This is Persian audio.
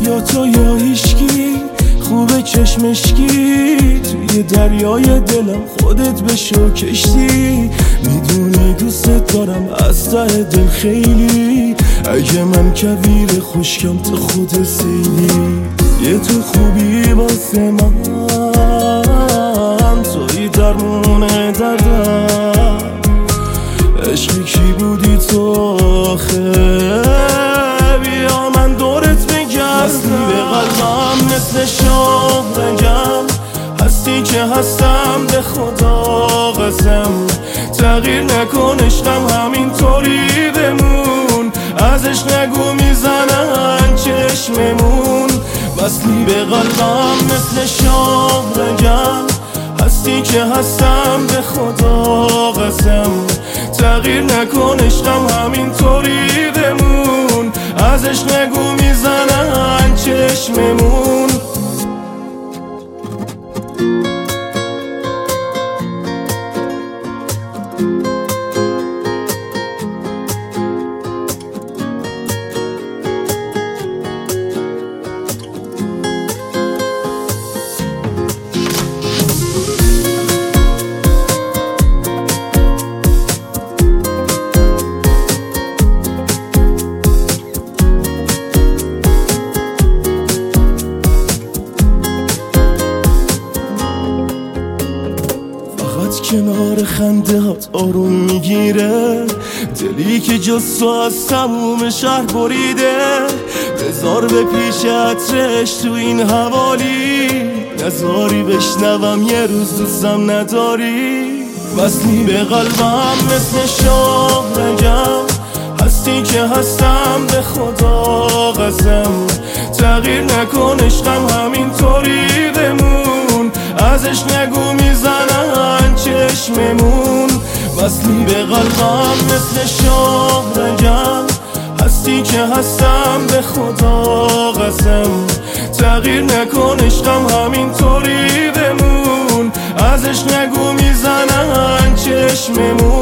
یا تو یا هیشکی، خوبه چشمشکی، توی دریای دلم خودت بشو کشتی. میدونی دوست دارم از ته دل خیلی، اگه من کویر خشکم تو خود سیلی. یه تو خوبی واسه من، توی درمون دردم. عشقی کی بودی تو آخه؟ بیا من دورت بگردم. به قلبم مثل شوق بگم، هستی که هستم به خدا قسم. تغییر نکن عشقم همینطوری بمون، ازش نگو میزنن چشممون. وصلی به قلبم مثل شوق بگم، هستی که هستم به خدا قسم. تغییر نکن عشقم همینطوری بمون، ازش نگو میزنن چشممون. کنار خنده هات آروم میگیره، دلی که جز تو از تموم شهر بریده. بذار به پیش عطرش تو این حوالی، نذاری بشنوم یه روز دوستم نداری. وصلی به قلبم مثل شوق بگم، هستی که هستم به خدا قسم. تغییر نکن عشقم همینطوری بمون، ازش نگو میزنن چشممون. وصلی به قلبم مثل شوق بگم، هستی که هستم به خدا قسم. تغییر نکن عشقم همینطوری بمون، ازش نگو میزنن چشممون.